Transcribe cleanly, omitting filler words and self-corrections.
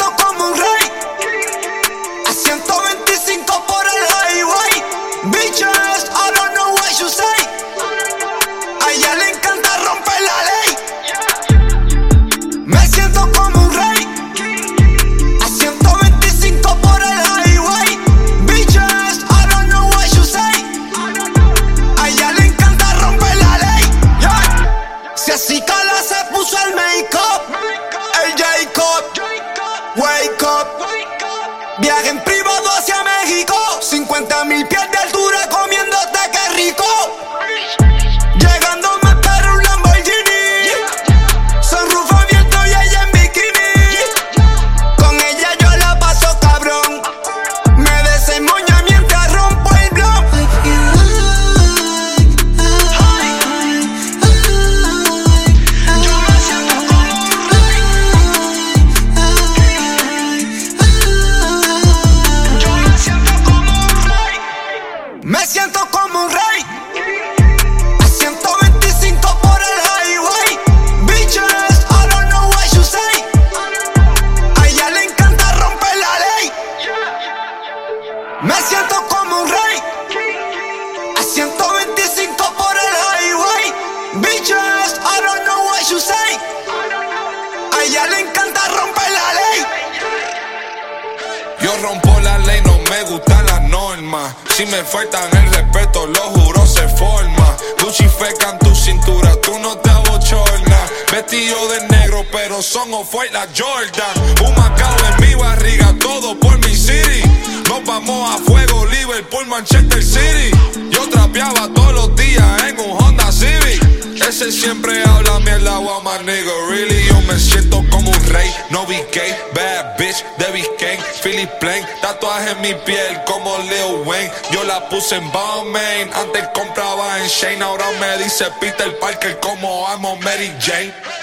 como un rey. A 125 por el highway. Bitches, I don't know what you say. A ella le encanta romper la ley. Me siento como un rey. A 125 por el highway. Bitches, I don't know what you say. A ella le encanta romper la ley. Si así cala se puso el make-up. El Jacob, wake up. Viaje en privado hacia México. 50,000 pies de altura comiéndote, qué rico. Llegando me espera un Lamborghini. Sunroof abierto y ella en bikini. Con ella yo la paso cabrón. Me desenmoña mientras rompo el blog. Yo me siento como un rey. Yo me siento como un rey. Me siento como un rey. A 125 por el highway. Bitches, I don't know what you say. A ella le encanta romper la ley. Me siento como un rey. A 125 por el highway. Bitches, I don't know what you say. A ella le encanta romper la ley. Yo rompo la ley, no me gustan las normas. Si me faltan el respeto, lo juro, se forma. Gucci feca en tu cintura, tú no te abochornas. Vestido de negro, pero son off-white la Jordan. Un Macao en mi barriga, todo por mi city. Nos vamos a fuego, Liverpool, Manchester City. Yo trapeaba todos los días en un Honda Civic. Ese siempre habla mierda, wow, my nigga, really. Yo me siento como un rey, no BK, bad bitch de Biscayne, Philip Plain, tatuaje en mi piel como Lil Wayne. Yo la puse en Balmain, antes compraba en Shane, ahora me dice Peter Parker como amo Mary Jane.